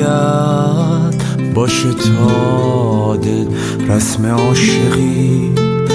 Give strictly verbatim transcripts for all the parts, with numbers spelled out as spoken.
باید باشه تا دل رسم عاشقی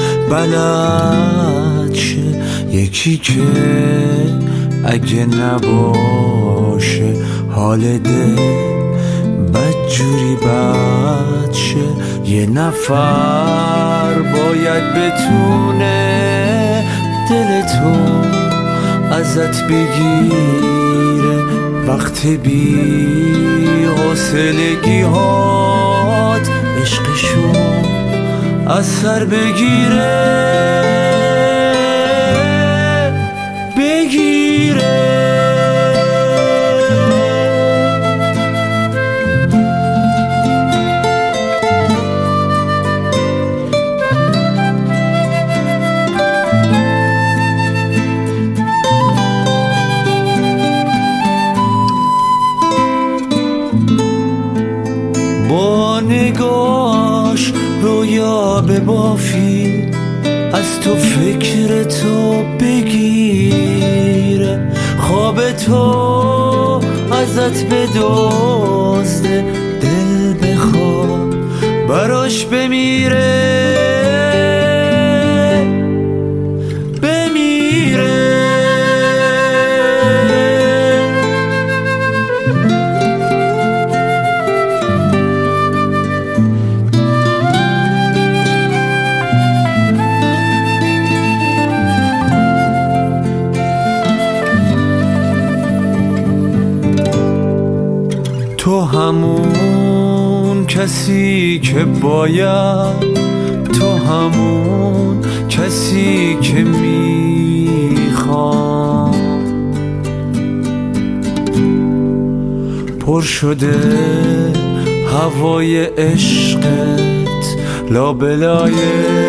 بلد شه، یکی که اگه نباشه حال دل بدجوری بد شه. یه نفر باید بتونه دل تو ازت بگیره وقت بی حوصلگی هات عشقشو از سر بگیره بگیره. با نگاش رویا ببافی از تو فکر تو بگیره، خواب تو ازت بدزده، دل بخواب براش بمیره بمیره. تو همون کسی که باید، تو همون کسی که میخوام، پر شده هوای عشقت لابلای